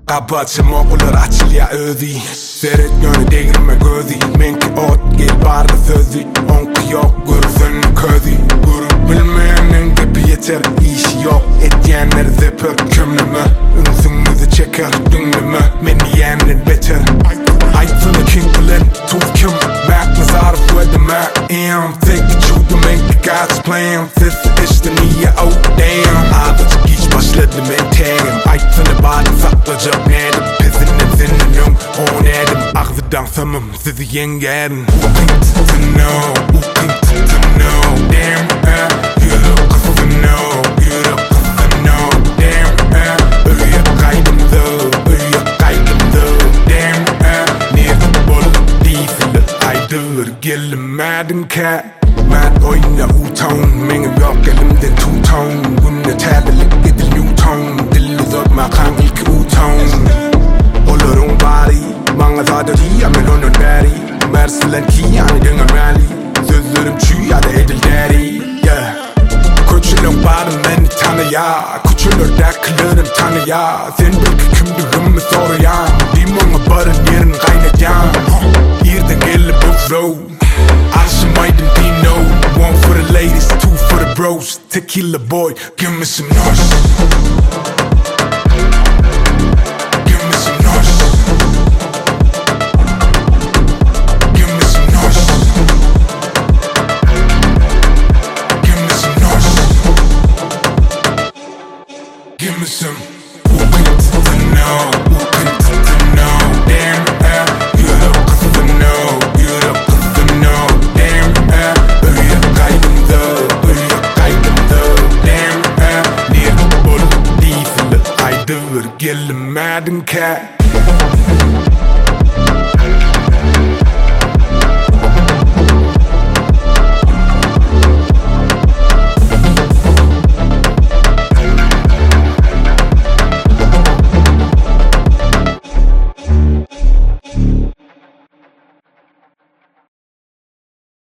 Kapatım okullar açılya ödü. Seret yönü değirme gözü. Menki ot gel barda sözü. Onku yok gürüzün közü. Gürü bilmeyenin gibi yeter. İşi yok etyenler zepper. Kümleme ünsünüzü çeker dünleme. Men yiyenin beter. Ayfını kinklen tuz kim. Mac nazarı with Mac am. Think you to make the God's plan. Fifth işte niye oh damn. Ağzı geç başladı menterim. Ayfını bağlı saklayacak nedim. Pezinin zinnin on edim. Ağzıdan samım sizi yengerim. Who thinks to know? Who thinks to know? Damn you're the cause to know. You're the cause to know. Damn öyle kaydım da. Öyle kaydım da. Damn neyse bol değilsin aydır. Gelmedin kat. Mad oyna U-tone. Menge yok elimde two-tone. Bunne tabelik edil Newton. Dil uzatma kanki U-tone. Olurun bari. Bana zaderi amel onun beri. Mersilen ki yani dünga rally. Sözlerim çüy ya da edil deri. Yeah. Küçülün bari beni tanı ya. Küçülür dertlerim tanı ya. Sen belki kimdiğimi soruyan. Dimona barın yerin kaynayacağım. Yerden gelip bu flow. Alışamaydım Dino. One for the ladies, two for the bros. Tequila boy, give me some noise. Give me some noise. Give me some noise. Give me some noise. Give me some. Who thinks to know? Who thinks to know? Damn you're the cause to know. You're the cause to know. Damn öyle kaydım da. Öyle kaydım da. Damn niye bol değilsin aydır. Gelmedin kat.